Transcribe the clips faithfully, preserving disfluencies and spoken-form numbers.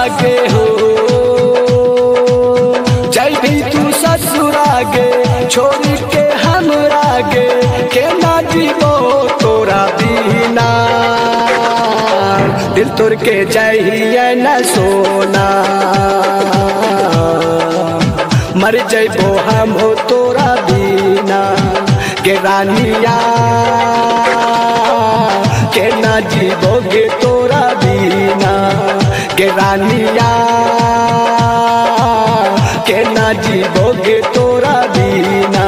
ससुरागे हो, जय भी तू ससुरागे छोड़ के हमरागे के ना जीवो तोरा बिना। दिल तोड़ के जाइए न सोना, मर जइबो हम हो तोरा बिना। के रानिया के ना जीवोगे तोरा बिना, के रानिया के ना जीवोगे तोरा बिना।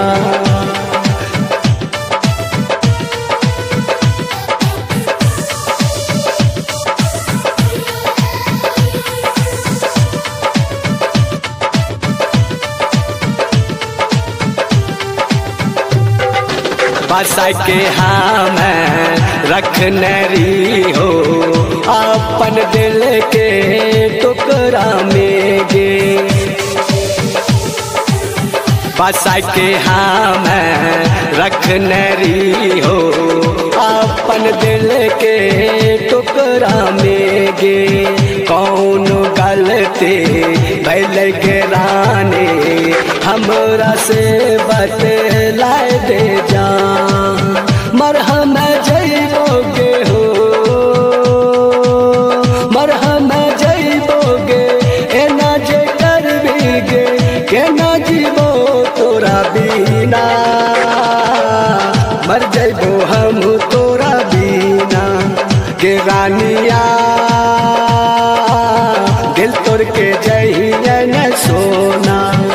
बसा के हम रखने रही हो अपन दिल के टुकड़ा में गे। बसा के हम रखने रही हो अपन दिल के टुकड़ा में गे। कौन गलती भइल गे रानी हमरा से बतलाए दे जा। मरहम जइबोगे हो, मरहम जइबोगे एना जे करबीगे के ना जीवो तोरा बिना। मर जइबो हम तोरा बिना। के रानिया दिल तोड़ के जाइए न सोना।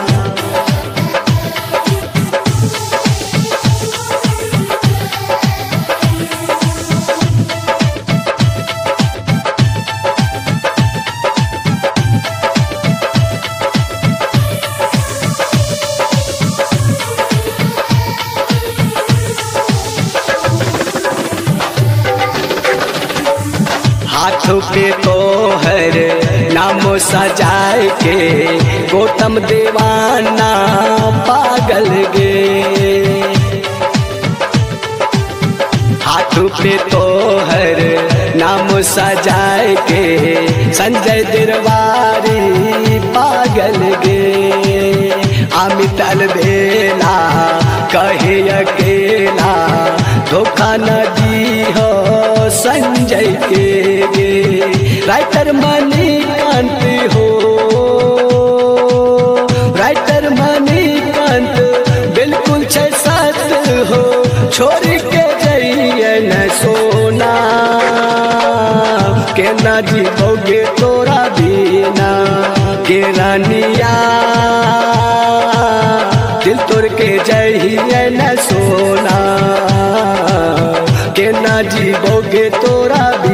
हाथ पे तोहर नाम सजाए के गौतम दीवाना पागल गे। हाथ पे तोहर नाम सजाए के संजय दिलवारी पागल गे। अमित अलबेला कहे अकेला धोखा न दी हो संजय के गे। राइटर मणिकांत हो, राइटर मणिकांत बिल्कुल छे साथ हो। छोड़ के जाइए न सोना, के ना जीवोगे तोरा बिना। के रानिया दिल तोड़ के जाइए न सोना, के ना जीवोगे तोरा बिना।